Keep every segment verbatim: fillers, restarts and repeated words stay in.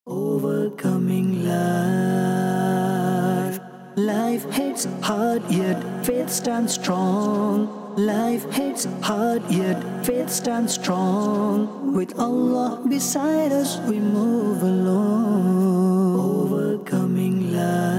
Overcoming life. Life hits hard yet faith stands strong. Life hits hard yet faith stands strong. With Allah beside us we move along. Overcoming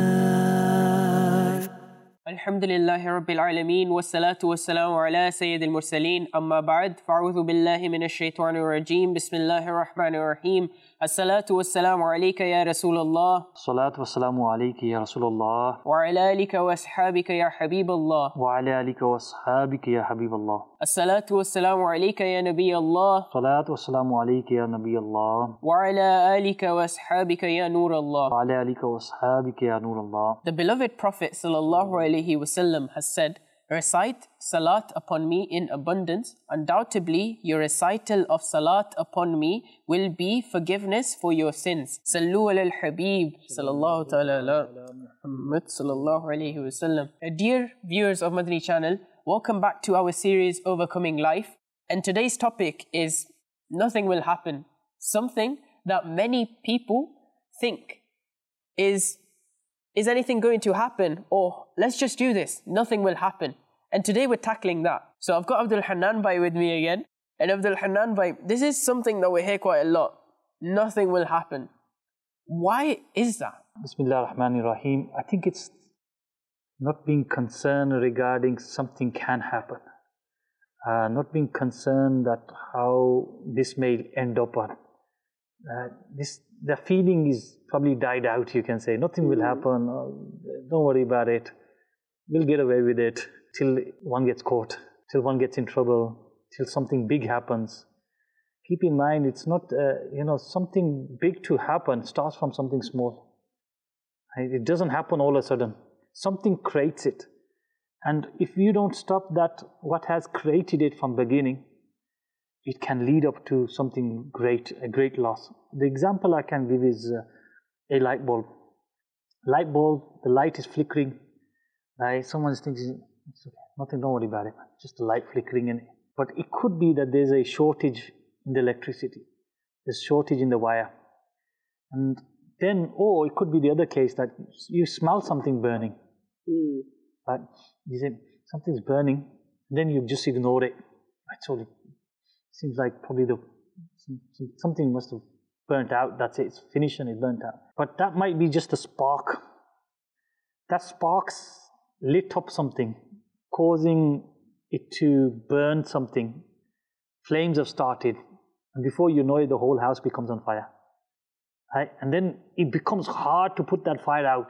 life. Alhamdulillahi Rabbil Alameen Wassalatu wassalamu ala Sayyidil Mursaleen Amma ba'd Fa'udhu billahi minash shaitanir rajim Bismillahir Rahmanir Rahim As-salatu wassalamu alayka ya Rasulullah Salatu wassalamu alayki ya Rasulullah Wa ala alika wa ashabika ya Habiballah Wa ala alika wa ashabika ya Habiballah As-salatu wassalamu alayka ya Nabi Allah Salatu wassalamu alayki ya Nabi Allah Wa ala alika wa ashabika ya Nur Allah Wa ala alika wa ashabika ya Nur Allah. The beloved Prophet sallallahu alayhi wasallam has said, recite salat upon me in abundance. Undoubtedly, your recital of salat upon me will be forgiveness for your sins. Sallu ala al-Habib sallallahu ta'ala ala Muhammad sallallahu alayhi wasallam. Dear viewers of Madani channel, welcome back to our series Overcoming Life. And today's topic is nothing will happen. Something that many people think is Is anything going to happen? Or let's just do this. Nothing will happen. And today we're tackling that. So I've got Abdul Hanan Bhai with me again. And Abdul Hanan Bhai, this is something that we hear quite a lot. Nothing will happen. Why is that? Bismillah ar-Rahman ar-Rahim. I think it's not being concerned regarding something can happen. Uh, not being concerned that how this may end up on. Uh, this the feeling is probably died out, you can say. Nothing will happen. Oh, don't worry about it. We'll get away with it till one gets caught, till one gets in trouble, till something big happens. Keep in mind, it's not, uh, you know, something big to happen starts from something small. It doesn't happen all of a sudden. Something creates it. And if you don't stop that, what has created it from beginning, it can lead up to something great, a great loss. The example I can give is uh, a light bulb. Light bulb, the light is flickering. Right? Someone thinks, it's okay, nothing, don't worry about it, just a light flickering in it. But it could be that there's a shortage in the electricity. There's shortage in the wire. And then, or it could be the other case that you smell something burning. Mm. But you say, something's burning, then you just ignore it. It's only Seems like probably the something must have burnt out. That's it. It's finished and it's burnt out. But that might be just a spark. That sparks lit up something, causing it to burn something. Flames have started, and before you know it, the whole house becomes on fire. Right? And then it becomes hard to put that fire out.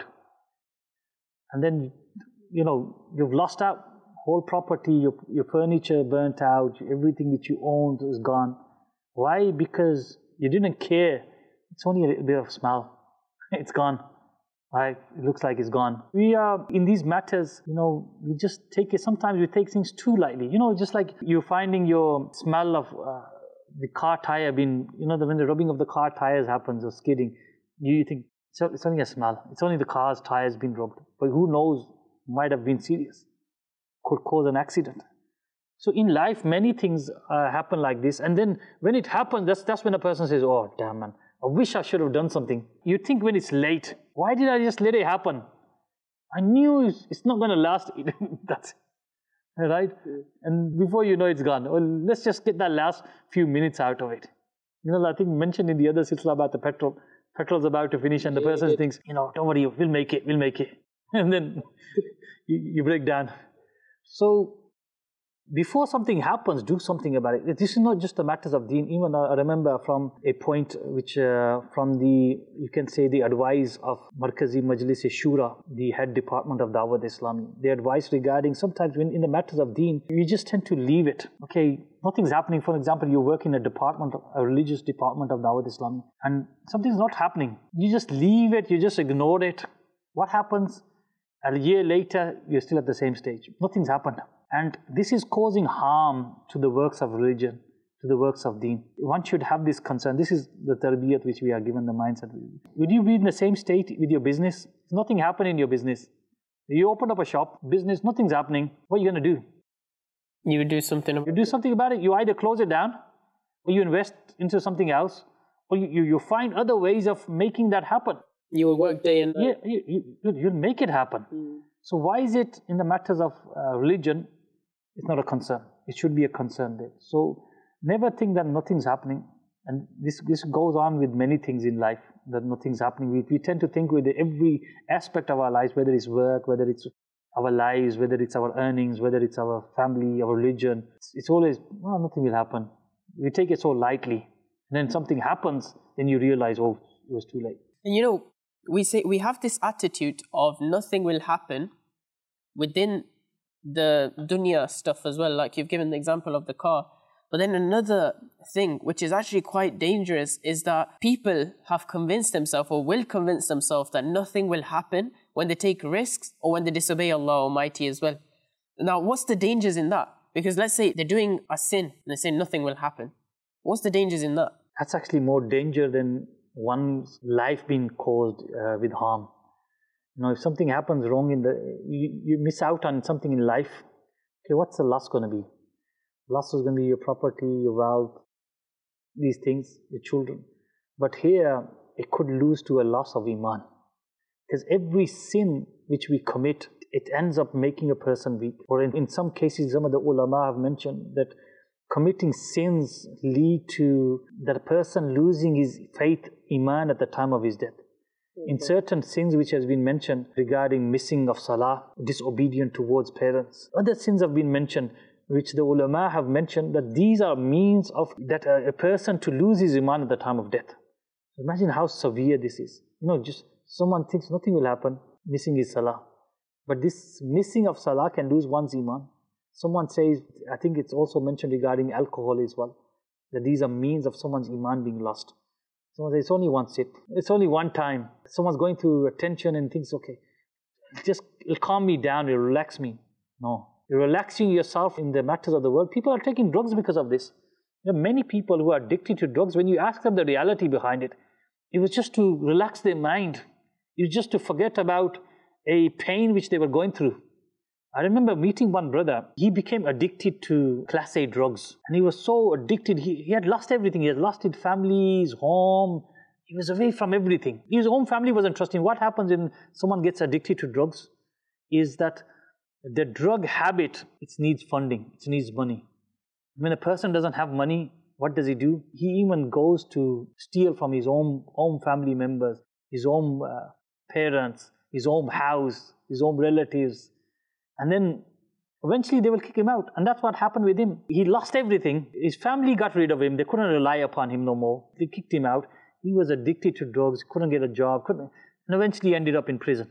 And then, you know, you've lost out. Whole property, your, your furniture burnt out, everything that you owned is gone. Why? Because you didn't care. It's only a little bit of smell. It's gone. Right? It looks like it's gone. We are, in these matters, you know, we just take it, sometimes we take things too lightly. You know, just like you're finding your smell of uh, the car tire being, you know, when the rubbing of the car tires happens or skidding, you, you think, so it's only a smell. It's only the car's tires being rubbed. But who knows, might have been serious. Could cause an accident. So in life, many things uh, happen like this. And then when it happens, that's, that's when a person says, oh, damn man, I wish I should have done something. You think when it's late, why did I just let it happen? I knew it's, it's not going to last. That's it. Right? And before you know it's gone. Well, let's just get that last few minutes out of it. You know, I think mentioned in the other silsila about the petrol. Petrol's about to finish and the person thinks, you know, don't worry, we'll make it, we'll make it. And then you, you break down. So, before something happens, do something about it. This is not just the matters of deen. Even I remember from a point which, uh, from the, you can say the advice of Markazi Majlis Shura, the head department of Dawat Islami. The advice regarding sometimes when in the matters of deen, you just tend to leave it. Okay, nothing's happening. For example, you work in a department, a religious department of Dawat Islami, and something's not happening. You just leave it, you just ignore it. What happens? A year later, you're still at the same stage. Nothing's happened. And this is causing harm to the works of religion, to the works of deen. One should have this concern. This is the tarbiyat which we are given, the mindset. Would you be in the same state with your business? Nothing happened in your business. You open up a shop, business, nothing's happening. What are you going to do? You do something. You do something about it. You either close it down, or you invest into something else, or you, you, you find other ways of making that happen. You will work day and night. Yeah, you, you, you'll make it happen. Mm. So why is it in the matters of uh, religion, it's not a concern? It should be a concern there. So never think that nothing's happening. And this, this goes on with many things in life, that nothing's happening. We, we tend to think with every aspect of our lives, whether it's work, whether it's our lives, whether it's our earnings, whether it's our family, our religion. It's, it's always, well, nothing will happen. We take it so lightly. And then something happens, then you realize, oh, it was too late. And you know, we say we have this attitude of nothing will happen within the dunya stuff as well. Like you've given the example of the car. But then another thing, which is actually quite dangerous, is that people have convinced themselves or will convince themselves that nothing will happen when they take risks or when they disobey Allah Almighty as well. Now, what's the dangers in that? Because let's say they're doing a sin and they say nothing will happen. What's the dangers in that? That's actually more danger than one's life being caused uh, with harm. You know, if something happens wrong in the, you, you miss out on something in life, okay, what's the loss going to be? Loss is going to be your property, your wealth, these things, your children. But here, it could lose to a loss of iman. Because every sin which we commit, it ends up making a person weak. Or in, in some cases, some of the ulama have mentioned that committing sins lead to that person losing his faith, iman at the time of his death. In certain sins which has been mentioned regarding missing of salah, disobedient towards parents. Other sins have been mentioned which the ulama have mentioned that these are means of that a, a person to lose his iman at the time of death. Imagine how severe this is. You know, just someone thinks nothing will happen, missing his salah. But this missing of salah can lose one's iman. Someone says, I think it's also mentioned regarding alcohol as well, that these are means of someone's iman being lost. Someone says, it's only one sip, it's only one time. Someone's going through attention and thinks, okay, just it'll calm me down, it'll relax me. No, you're relaxing yourself in the matters of the world. People are taking drugs because of this. There are many people who are addicted to drugs. When you ask them the reality behind it, it was just to relax their mind. It was just to forget about a pain which they were going through. I remember meeting one brother. He became addicted to class A drugs. And he was so addicted, he, he had lost everything. He had lost his family, his home. He was away from everything. His own family wasn't trusting. What happens when someone gets addicted to drugs is that the drug habit, it needs funding, it needs money. When a person doesn't have money, what does he do? He even goes to steal from his own, own family members, his own uh, parents, his own house, his own relatives. And then eventually they will kick him out. And that's what happened with him. He lost everything. His family got rid of him. They couldn't rely upon him no more. They kicked him out. He was addicted to drugs, couldn't get a job, couldn't, and eventually ended up in prison.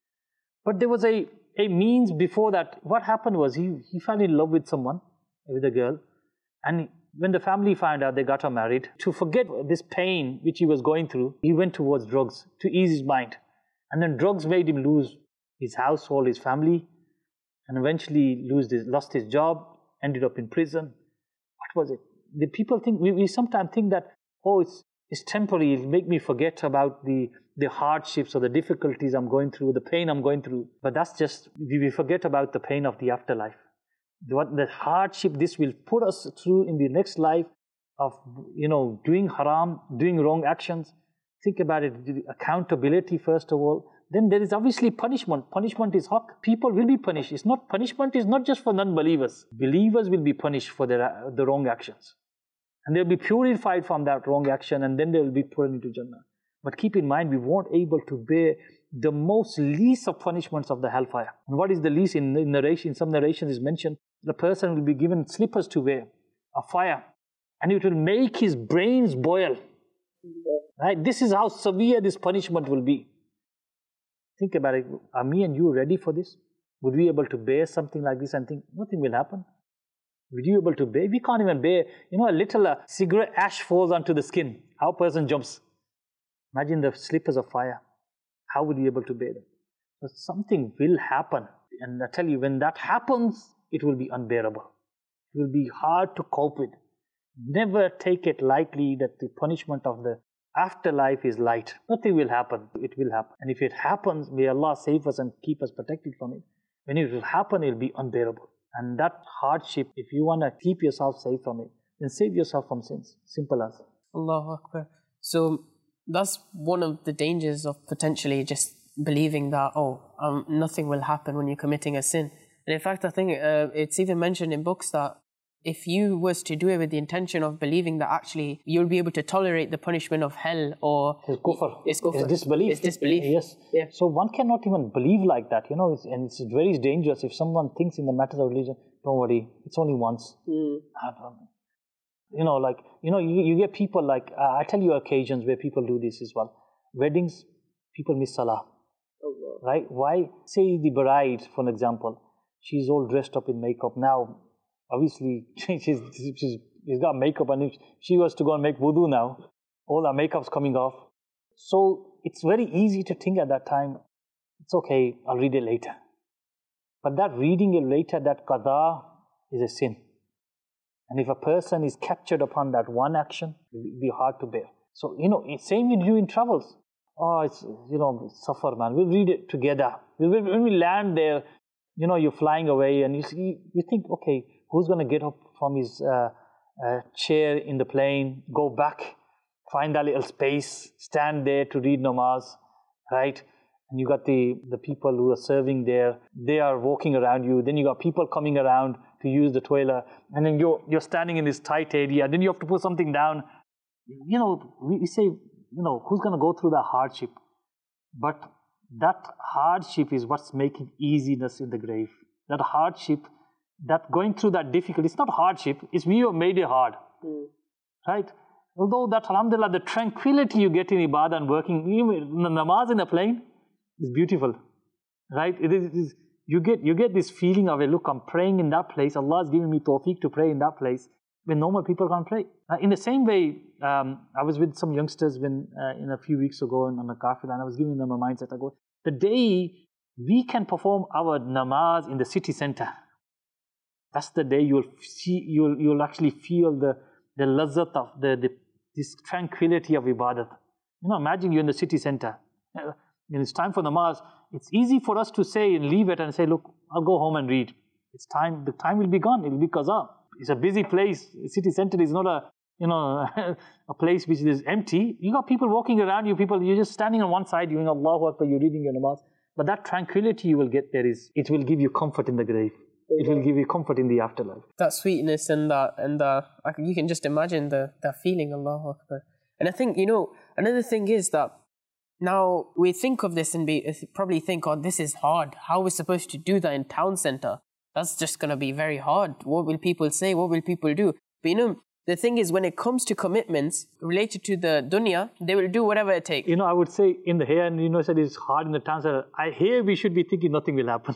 But there was a, a means before that. What happened was he, he fell in love with someone, with a girl. And when the family found out, they got her married. To forget this pain which he was going through, he went towards drugs to ease his mind. And then drugs made him lose his household, his family, and eventually lose his, lost his job, ended up in prison. What was it? The people think, we, we sometimes think that, oh, it's, it's temporary, it'll make me forget about the, the hardships or the difficulties I'm going through, the pain I'm going through. But that's just, we, we forget about the pain of the afterlife. What the hardship this will put us through in the next life of, you know, doing haram, doing wrong actions. Think about it, accountability first of all. Then there is obviously punishment. Punishment is haq. People will be punished. It's not, punishment is not just for non-believers. Believers will be punished for their, the wrong actions. And they'll be purified from that wrong action, and then they'll be put into Jannah. But keep in mind, we weren't able to bear the most least of punishments of the hellfire. And what is the least? In, in narration, in some narrations is mentioned, the person will be given slippers to wear, a fire, and it will make his brains boil. Right? This is how severe this punishment will be. Think about it. Are me and you ready for this? Would we be able to bear something like this and think nothing will happen? Would you be able to bear? We can't even bear. You know, a little uh, cigarette ash falls onto the skin. How a person jumps. Imagine the slippers of fire. How would you be able to bear them? So something will happen. And I tell you, when that happens, it will be unbearable. It will be hard to cope with. Never take it lightly that the punishment of the afterlife is light. Nothing will happen. It will happen. And if it happens, may Allah save us and keep us protected from it. When it will happen, it will be unbearable. And that hardship, if you want to keep yourself safe from it, then save yourself from sins. Simple as. Allahu Akbar. So that's one of the dangers of potentially just believing that, oh, um, nothing will happen when you're committing a sin. And in fact, I think uh, it's even mentioned in books that if you was to do it with the intention of believing that actually you'll be able to tolerate the punishment of hell, or it's kufr, it's, kufr. it's disbelief. It's disbelief. Yes. Yeah. So one cannot even believe like that, you know, it's, and it's very dangerous if someone thinks in the matters of religion, don't worry, it's only once. Mm. You know, like, you know, you, you get people like, uh, I tell you occasions where people do this as well. Weddings, people miss salah. Oh, wow. Right? Why? Say the bride, for an example, she's all dressed up in makeup. Now, obviously, she's, she's, she's got makeup, and if she was to go and make wudu now, all her makeup's coming off. So it's very easy to think at that time, it's okay, I'll read it later. But that reading it later, that qada, is a sin. And if a person is captured upon that one action, it will be hard to bear. So, you know, it's same with you in travels. Oh, it's, you know, suffer, man. We'll read it together. When we land there, you know, you're flying away and you see, you think, okay, who's going to get up from his uh, uh, chair in the plane, go back, find that little space, stand there to read namaz, right? And you got the, the people who are serving there, they are walking around you. Then you got people coming around to use the toilet. And then you're, you're standing in this tight area. Then you have to put something down. You know, we, we say, you know, who's going to go through that hardship? But that hardship is what's making easiness in the grave. That hardship, that going through that difficulty, it's not hardship, it's we have made it hard. Mm. Right? Although that, alhamdulillah, the tranquility you get in ibadah and working, even namaz in a plane, is beautiful. Right? It is, it is, you get you get this feeling of, look, I'm praying in that place, Allah has given me tawfiq to pray in that place, when normal people can't pray. Uh, in the same way, um, I was with some youngsters when uh, in a few weeks ago on a kafila, and I was giving them a mindset. I go, the day we can perform our namaz in the city center, that's the day you'll see, you'll you'll actually feel the the lazzat of the, the this tranquility of ibadat. You know, imagine you're in the city center. Uh, when it's time for namaz, it's easy for us to say and leave it and say, look, I'll go home and read. It's time. The time will be gone. It will be qaza. It's a busy place. City center is not a, you know, a place which is empty. You got people walking around you, people, you're just standing on one side, doing Allahu Akbar, you're reading your namaz. But that tranquility you will get there is, it will give you comfort in the grave. It will give you comfort in the afterlife. That sweetness and that, and the, you can just imagine the, that feeling, Allahu Akbar. And I think, you know, another thing is that now we think of this and be, probably think, oh, this is hard. How are we supposed to do that in town center? That's just going to be very hard. What will people say? What will people do? But you know, the thing is, when it comes to commitments related to the dunya, they will do whatever it takes. You know, I would say in the here, and you know, said it's hard in the town center. I hear we should be thinking nothing will happen.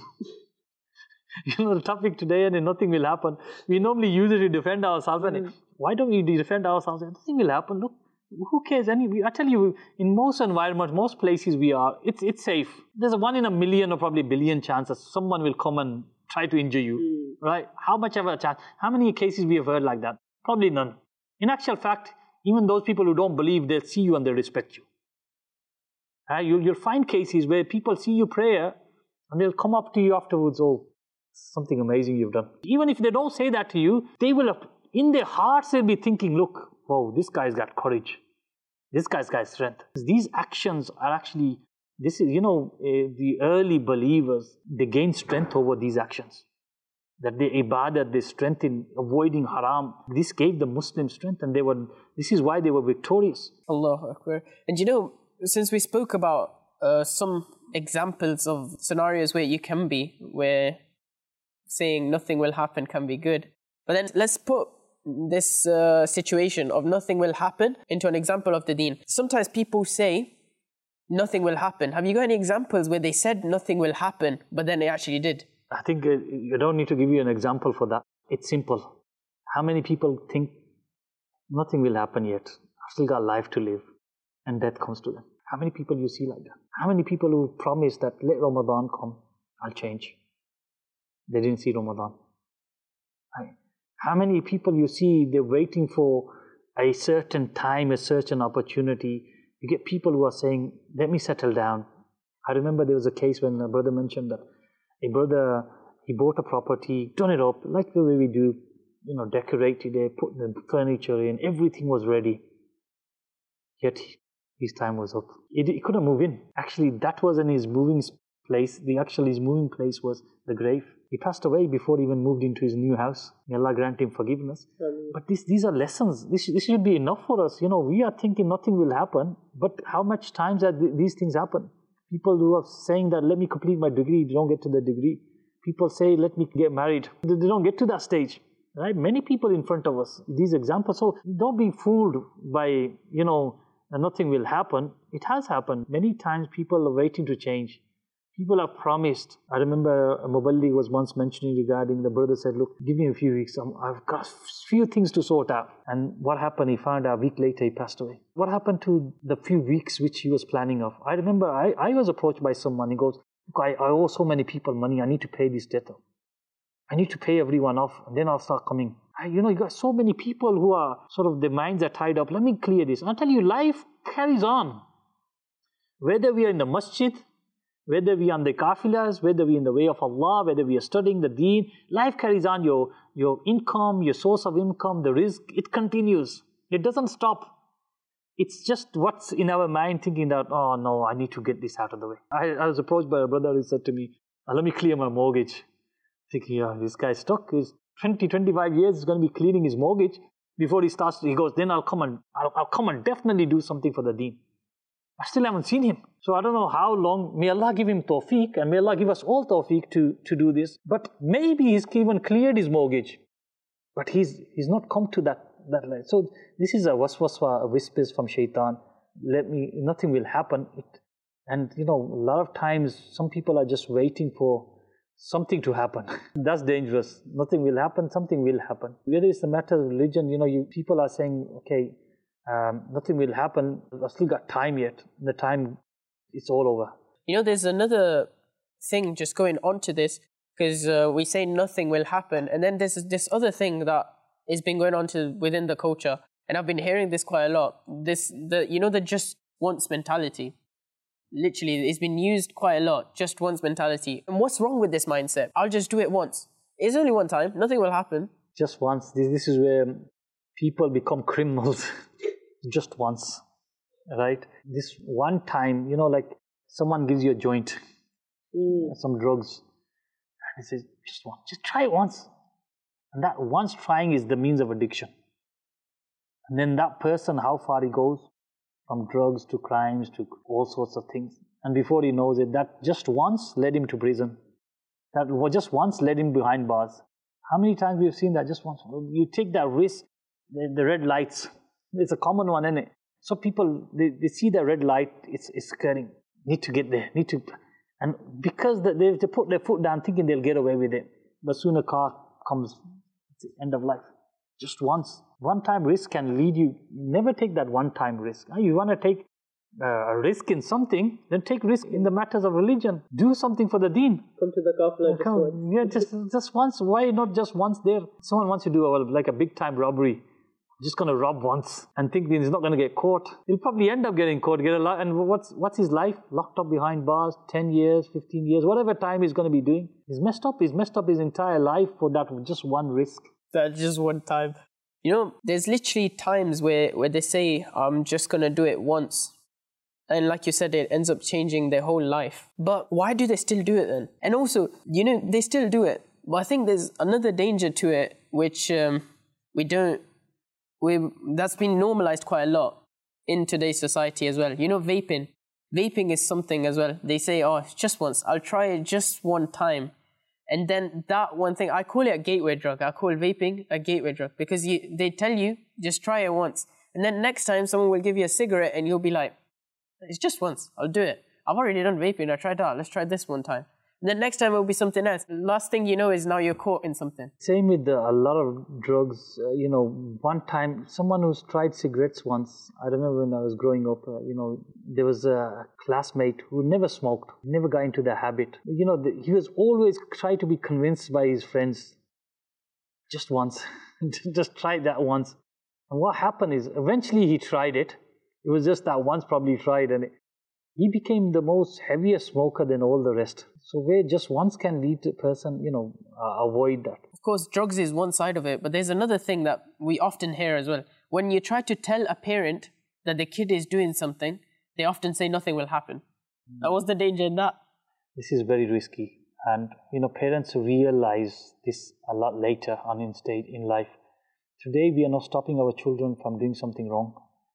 You know, the topic today, and nothing will happen. We normally use it to defend ourselves. Mm. And why don't we defend ourselves? Nothing will happen. Look, who cares? Any, I tell you, in most environments, most places we are, it's it's safe. There's a one in a million or probably billion chance that someone will come and try to injure you, mm. right? How much of a chance? How many cases we have heard like that? Probably none. In actual fact, even those people who don't believe, they'll see you and they'll respect you. Uh, you you'll find cases where people see you prayer and they'll come up to you afterwards, oh, something amazing you've done. Even if they don't say that to you, they will have, in their hearts, they'll be thinking, look, whoa, this guy's got courage. This guy's got strength. These actions are actually, this is, you know, uh, the early believers, they gained strength over these actions. That they ibadat, they strength in avoiding haram. This gave the Muslims strength, and they were, this is why they were victorious. Allahu Akbar. And you know, since we spoke about uh, some examples of scenarios where you can be, where saying nothing will happen can be good. But then let's put this uh, situation of nothing will happen into an example of the deen. Sometimes people say nothing will happen. Have you got any examples where they said nothing will happen, but then it actually did? I think uh, you don't need to give you an example for that. It's simple. How many people think nothing will happen yet? I've still got life to live, and death comes to them. How many people you see like that? How many people who promise that let Ramadan come, I'll change? They didn't see Ramadan. How many people you see, they're waiting for a certain time, a certain opportunity. You get people who are saying, let me settle down. I remember there was a case when a brother mentioned that a brother, he bought a property, done it up, like the way we do, you know, decorated it, put the furniture in, everything was ready. yet his time was up. He, he couldn't move in. Actually, that wasn't his moving place. The actual his moving place was the grave. He passed away before he even moved into his new house. May Allah grant him forgiveness. Um, but this, these are lessons. This, this should be enough for us. You know, we are thinking nothing will happen, but how much times that th- these things happen? People who are saying that, let me complete my degree, they don't get to the degree. People say, let me get married. They don't get to that stage. Right? Many people in front of us, these examples. So don't be fooled by, you know, nothing will happen. It has happened. Many times people are waiting to change. People are promised. I remember a Muballigh was once mentioning regarding the brother said, look, give me a few weeks. I'm, I've got a few things to sort out. And what happened? He found out a week later he passed away. What happened to the few weeks which he was planning of? I remember I, I was approached by someone. He goes, look, I, I owe so many people money. I need to pay this debt off. I need to pay everyone off. And then I'll start coming. I, you know, you got so many people who are sort of, their minds are tied up. Let me clear this. I'll tell you, life carries on. Whether we are in the masjid, whether we are on the kafilas, whether we are in the way of Allah, whether we are studying the deen, life carries on. Your, your income, your source of income, the risk, it continues. It doesn't stop. It's just what's in our mind thinking that, oh no, I need to get this out of the way. I, I was approached by a brother who said to me, let me clear my mortgage. Thinking, yeah, this guy's stuck. He's twenty, twenty-five years, he's going to be clearing his mortgage before he starts. He goes, then I'll come and, I'll, I'll come and definitely do something for the deen. I still haven't seen him. So I don't know how long. May Allah give him tawfiq, and may Allah give us all tawfiq to, to do this. But maybe he's even cleared his mortgage. But he's he's not come to that, that line. So this is a waswaswa, a whispers from shaitan. Let me, nothing will happen. It, and you know, a lot of times some people are just waiting for something to happen. That's dangerous. Nothing will happen, something will happen. Whether it's a matter of religion, you know, you people are saying, okay, Um, nothing will happen. I've still got time yet. The time, it's all over. You know, there's another thing just going on to this, because uh, we say nothing will happen, and then there's this other thing that has been going on to within the culture, and I've been hearing this quite a lot. This, the you know, the just once mentality. Literally, it's been used quite a lot. Just once mentality. And what's wrong with this mindset? I'll just do it once. It's only one time. Nothing will happen. Just once. This, this is where people become criminals. Just once, right? This one time, you know, like someone gives you a joint, mm. some drugs, and he says, just once, just try it once. And that once trying is the means of addiction. And then that person, how far he goes, from drugs to crimes to all sorts of things. And before he knows it, that just once led him to prison. That just once led him behind bars. How many times we've seen that just once? You take that risk, the, the red lights. It's a common one, isn't it? So people, they, they see the red light, it's, it's scaring. Need to get there, need to... And because they, they put their foot down thinking they'll get away with it. But soon a car comes, it's the end of life. Just once. One-time risk can lead you... Never take that one-time risk. You want to take uh, a risk in something, then take risk in the matters of religion. Do something for the deen. Come to the kafla just Come, once. Yeah, just, just once. Why not just once there? Someone wants to do a, like a big-time robbery. Just going to rob once and think he's not going to get caught. He'll probably end up getting caught. Get a lot, and what's what's his life? Locked up behind bars, ten years, fifteen years, whatever time he's going to be doing. He's messed up. He's messed up his entire life for that just one risk. That's just one time. You know, there's literally times where, where they say, I'm just going to do it once. And like you said, it ends up changing their whole life. But why do they still do it then? And also, you know, they still do it. But I think there's another danger to it, which um, we don't... We, that's been normalized quite a lot in today's society as well. You know, vaping. Vaping is something as well. They say, oh, it's just once. I'll try it just one time. And then that one thing, I call it a gateway drug. I call vaping a gateway drug because you, they tell you, just try it once. And then next time someone will give you a cigarette and you'll be like, it's just once. I'll do it. I've already done vaping. I tried that. Let's try this one time. And then next time it will be something else. Last thing you know is now you're caught in something. Same with the, a lot of drugs. Uh, you know, one time, someone who's tried cigarettes once, I remember when I was growing up, uh, you know, there was a classmate who never smoked, never got into the habit. You know, the, he was always trying to be convinced by his friends, just once, just try that once. And what happened is, eventually he tried it. It was just that once probably he tried, and it, he became the most heaviest smoker than all the rest. So where just once can lead a person, you know, uh, avoid that. Of course, drugs is one side of it, but there's another thing that we often hear as well. When you try to tell a parent that the kid is doing something, they often say nothing will happen. Mm. What's the danger in that? This is very risky. And, you know, parents realize this a lot later on in stage in life. Today, we are not stopping our children from doing something wrong.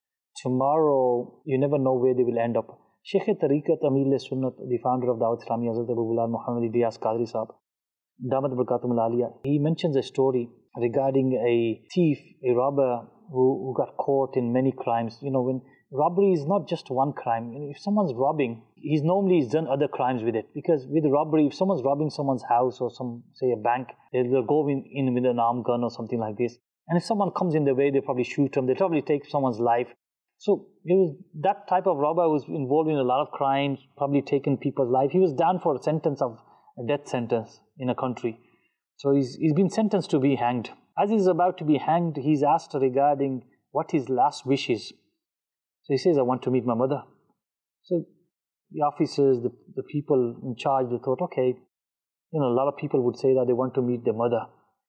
Tomorrow, you never know where they will end up. Sheikh Tariqat Amir Sunnat, the founder of Dawat Islami, Hazrat Abu Bilal Muhammad Ilyas Qadri Sahab, Damat Barakatum Al-Aliyah, he mentions a story regarding a thief, a robber who, who got caught in many crimes. You know, when robbery is not just one crime. If someone's robbing, he's normally he's done other crimes with it. Because with robbery, if someone's robbing someone's house or some, say, a bank, they'll go in, in with an armed gun or something like this. And if someone comes in their way, they'll probably shoot them. They'll probably take someone's life. So he was, that type of robber was involved in a lot of crimes, probably taken people's life. He was down for a sentence of a death sentence in a country. So he's, he's been sentenced to be hanged. As he's about to be hanged, he's asked regarding what his last wish is. So he says, I want to meet my mother. So the officers, the, the people in charge, they thought, okay, you know, a lot of people would say that they want to meet their mother.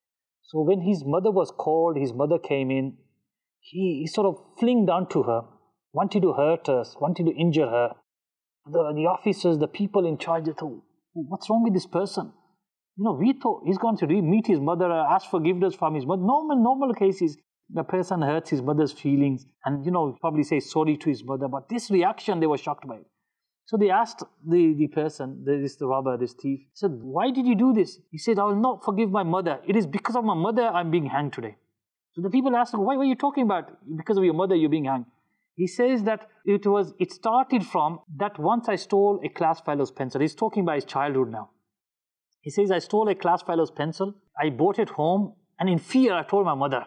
So when his mother was called, his mother came in, he, he sort of flinged onto her, wanted to hurt her, wanted to injure her. The, the officers, the people in charge, they thought, what's wrong with this person? You know, we thought he's going to meet his mother, ask forgiveness from his mother. Normal, normal cases, the person hurts his mother's feelings and, you know, probably say sorry to his mother. But this reaction, they were shocked by it. So they asked the, the person, this the robber, this thief, said, why did you do this? He said, I will not forgive my mother. It is because of my mother I'm being hanged today. So the people asked him, why were you talking about? Because of your mother you're being hanged. He says that it was, it started from that once I stole a class fellow's pencil. He's talking about his childhood now. He says, I stole a class fellow's pencil. I brought it home and in fear I told my mother.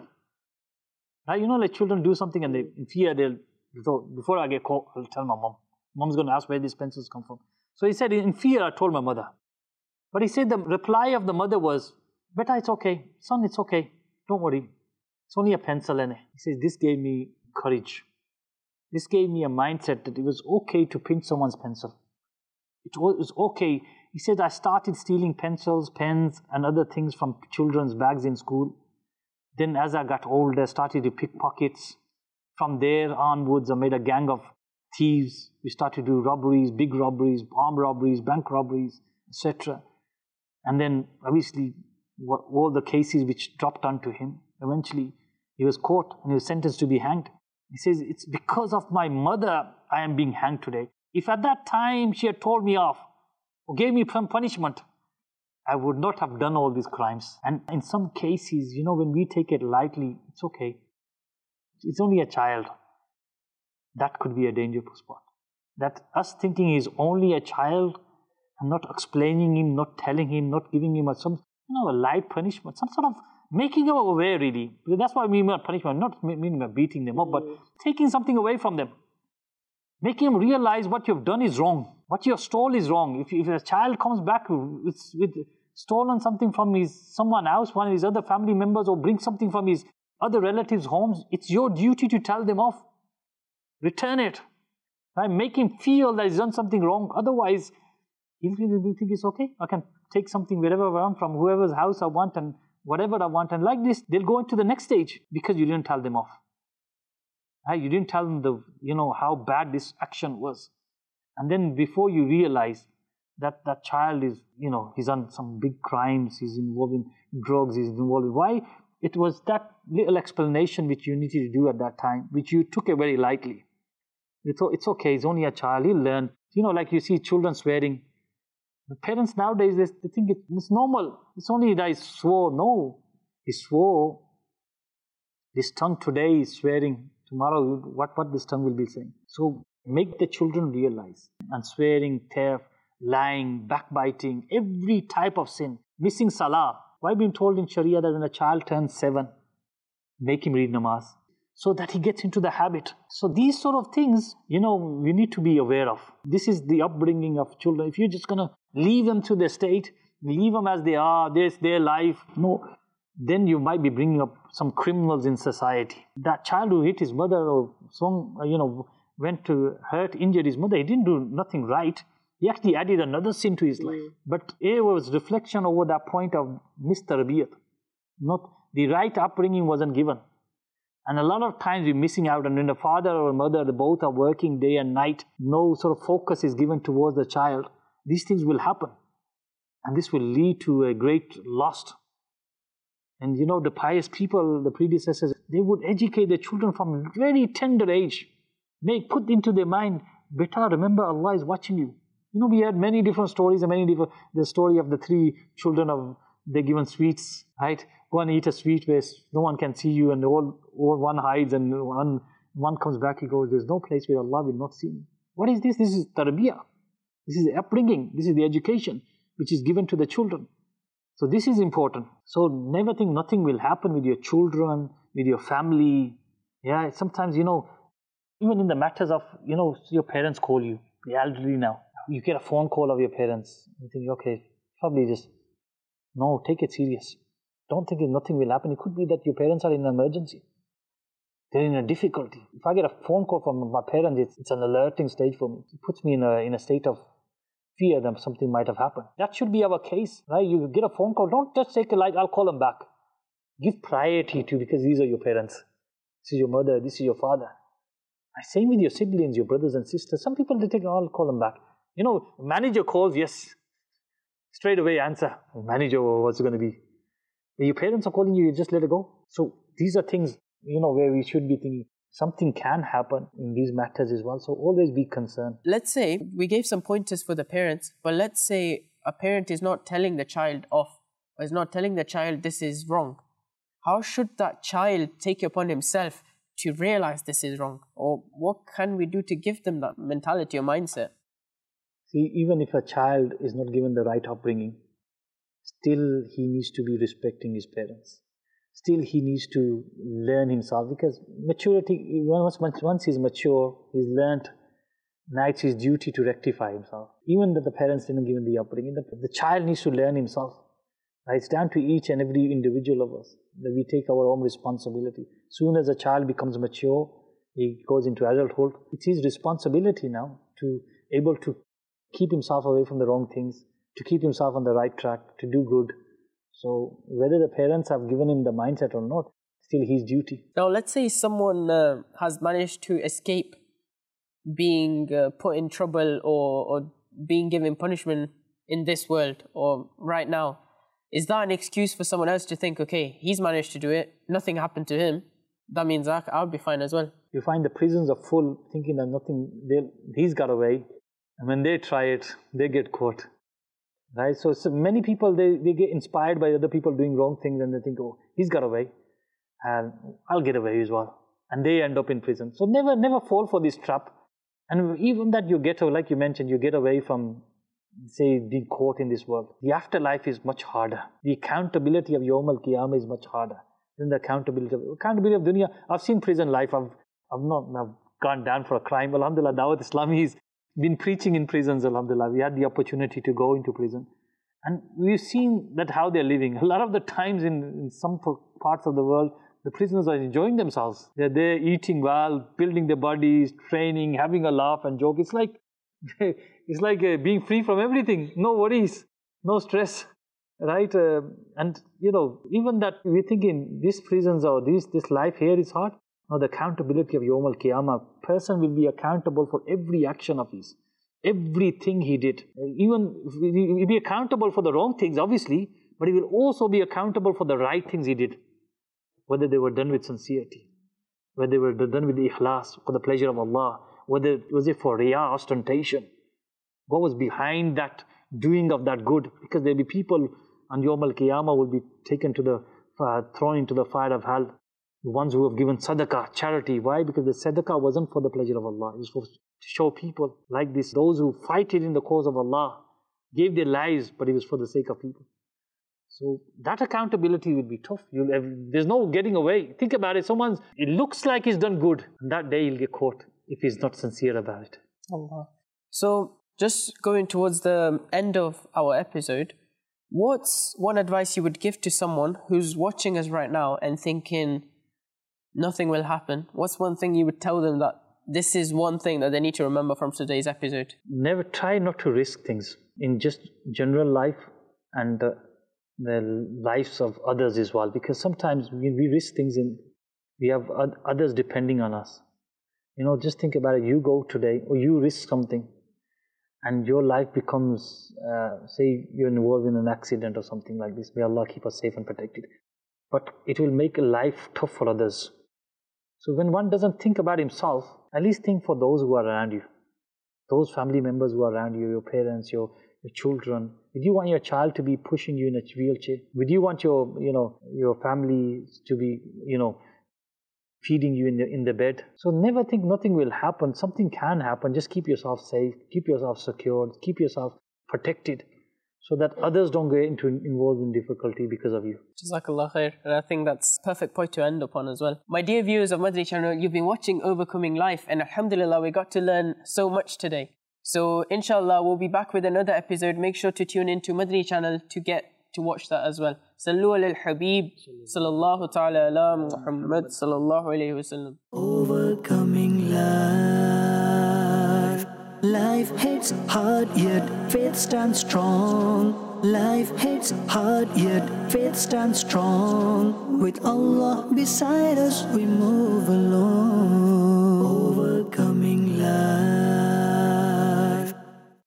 Right? You know, like children do something and they, in fear they'll, so before I get caught, I'll tell my mom. Mom's going to ask where these pencils come from. So he said, in fear, I told my mother. But he said the reply of the mother was, Beta, it's okay. Son, it's okay. Don't worry. It's only a pencil in it. He says, this gave me courage. This gave me a mindset that it was okay to pinch someone's pencil. It was okay. He said, I started stealing pencils, pens, and other things from children's bags in school. Then as I got older, I started to pick pockets. From there onwards, I made a gang of thieves. We started to do robberies, big robberies, armed robberies, bank robberies, et cetera. And then, obviously, all the cases which dropped onto him, eventually he was caught and he was sentenced to be hanged. He says, it's because of my mother I am being hanged today. If at that time she had told me off or gave me some punishment, I would not have done all these crimes. And in some cases, you know, when we take it lightly, it's okay. It's only a child. That could be a dangerous spot. That us thinking he's only a child and not explaining him, not telling him, not giving him a, some, you know, a light punishment, some sort of making them aware really. Because that's what I mean by punishment, not meaning by beating them up, but taking something away from them. Making them realize what you've done is wrong. What you've stolen is wrong. If, if a child comes back with, with stolen something from his someone else, one of his other family members, or brings something from his other relatives' homes, it's your duty to tell them off. Return it. Right? Make him feel that he's done something wrong. Otherwise, he'll think it's okay. I can take something wherever I want from whoever's house I want and whatever I want. And like this, they'll go into the next stage because you didn't tell them off. Right? You didn't tell them the, you know, how bad this action was. And then before you realize that that child is, you know, he's done some big crimes, he's involved in drugs, he's involved in why? It was that little explanation which you needed to do at that time, which you took it very lightly. You thought, it's okay, he's only a child, he'll learn. You know, like you see children swearing. The parents nowadays, they, they think it's normal. It's only that he swore. No, he swore. This tongue today is swearing. Tomorrow, what, what this tongue will be saying. So make the children realize. And swearing, theft, lying, backbiting, every type of sin. Missing salah. Why been told in Sharia that when a child turns seven, make him read namaz, so that he gets into the habit. So these sort of things, you know, we need to be aware of. This is the upbringing of children. If you're just going to leave them to their state, leave them as they are, there's their life, no, then you might be bringing up some criminals in society. That child who hit his mother or some, you know, went to hurt, injured his mother, he didn't do nothing right. He actually added another sin to his life. Mm. But it was reflection over that point of mistarbiyat. Not the right upbringing wasn't given. And a lot of times we're missing out, and when the father or mother, they both are working day and night, no sort of focus is given towards the child, these things will happen. And this will lead to a great loss. And you know, the pious people, the predecessors, they would educate their children from a very tender age. Make put into their mind, beta, remember Allah is watching you. You know, we had many different stories, and many different, the story of the three children of, they're given sweets, right? Go and eat a sweet where no one can see you, and all, all one hides, and one, one comes back, he goes, there's no place where Allah will not see me. What is this? This is tarbiyah. This is the upbringing. This is the education which is given to the children. So this is important. So never think nothing will happen with your children, with your family. Yeah, sometimes, you know, even in the matters of, you know, your parents call you, the elderly now. You get a phone call of your parents. You think, okay, probably just, no, take it serious. Don't think nothing will happen. It could be that your parents are in an emergency. They're in a difficulty. If I get a phone call from my parents, it's, it's an alerting stage for me. It puts me in a, in a state of fear that something might have happened. That should be our case, right? You get a phone call, don't just take it like, I'll call them back. Give priority to, because these are your parents. This is your mother, this is your father. Same with your siblings, your brothers and sisters. Some people, they take, oh, I'll call them back. You know, manager calls, yes. Straight away answer. Manager, what's it going to be? When your parents are calling you, you just let it go. So these are things, you know, where we should be thinking, something can happen in these matters as well. So always be concerned. Let's say we gave some pointers for the parents, but let's say a parent is not telling the child off, or is not telling the child this is wrong. How should that child take it upon himself to realize this is wrong? Or what can we do to give them that mentality or mindset? See, even if a child is not given the right upbringing, still he needs to be respecting his parents. Still he needs to learn himself, because maturity, once, once he's mature, he's learnt, now it's his duty to rectify himself. Even that the parents didn't give him the upbringing, the, the child needs to learn himself. Right? It's down to each and every individual of us that we take our own responsibility. Soon as a child becomes mature, he goes into adulthood, it's his responsibility now to able to keep himself away from the wrong things, to keep himself on the right track, to do good. So whether the parents have given him the mindset or not, still his duty. Now let's say someone uh, has managed to escape being uh, put in trouble or, or being given punishment in this world or right now. Is that an excuse for someone else to think, okay, he's managed to do it, nothing happened to him, that means I, I'll be fine as well? You find the prisons are full, thinking that nothing, he's got away, and when they try it, they get caught. Right? So, so many people, they, they get inspired by other people doing wrong things, and they think, oh, he's got away, and I'll get away as well. And they end up in prison. So never, never fall for this trap. And even that you get, like you mentioned, you get away from, say, being caught in this world. The afterlife is much harder. The accountability of Yawm al-Qiyamah is much harder than the accountability of, accountability of dunya. I've seen prison life. I've, I've not I've gone down for a crime. Alhamdulillah, Dawat Islami has been preaching in prisons, alhamdulillah. We had the opportunity to go into prison. And we've seen that how they're living. A lot of the times in, in some parts of the world, the prisoners are enjoying themselves. They're there eating well, building their bodies, training, having a laugh and joke. It's like it's like uh, being free from everything. No worries, no stress, right? Uh, and, you know, even that we're thinking these prisons or this, this life here is hard. Now the accountability of Yawm al-Qiyamah, person will be accountable for every action of his, everything he did. Even, he'll be accountable for the wrong things, obviously, but he will also be accountable for the right things he did. Whether they were done with sincerity, whether they were done with ikhlas, for the pleasure of Allah, whether was it for riyah, ostentation. What was behind that doing of that good? Because there'll be people on Yawm al-Qiyamah will be taken to the, uh, thrown into the fire of hell. The ones who have given sadaqah, charity. Why? Because the sadaqah wasn't for the pleasure of Allah. It was for, to show people like this. Those who fight it in the cause of Allah, gave their lives, but it was for the sake of people. So that accountability will be tough. You'll have, there's no getting away. Think about it. Someone's, it looks like he's done good. And that day he'll get caught if he's not sincere about it. Allah. So just going towards the end of our episode, what's one advice you would give to someone who's watching us right now and thinking nothing will happen? What's one thing you would tell them that this is one thing that they need to remember from today's episode? Never try not to risk things in just general life and uh, the lives of others as well, because sometimes we, we risk things in We have others depending on us. You know, just think about it. You go today, or you risk something, and your life becomes, uh, say you're involved in an accident or something like this. May Allah keep us safe and protected. But it will make life tough for others. So when one doesn't think about himself, at least think for those who are around you. Those family members who are around you, your parents, your, your children. Would you want your child to be pushing you in a wheelchair? Would you want your, you know, your family to be, you know, feeding you in the, in the bed? So never think nothing will happen. Something can happen. Just keep yourself safe, keep yourself secured, keep yourself protected, so that others don't get into involved in difficulty because of you. Jazakallah khair. And I think that's a perfect point to end upon as well. My dear viewers of Madani Channel, you've been watching Overcoming Life, and alhamdulillah, we got to learn so much today. So inshallah, we'll be back with another episode. Make sure to tune in to Madani Channel to get to watch that as well. Sallu ala al-Habib sallallahu ta'ala ala Muhammad sallallahu alayhi wa sallam. Overcoming life. Life hits hard, yet faith stands strong. Life hits hard, yet faith stands strong. With Allah beside us, we move along.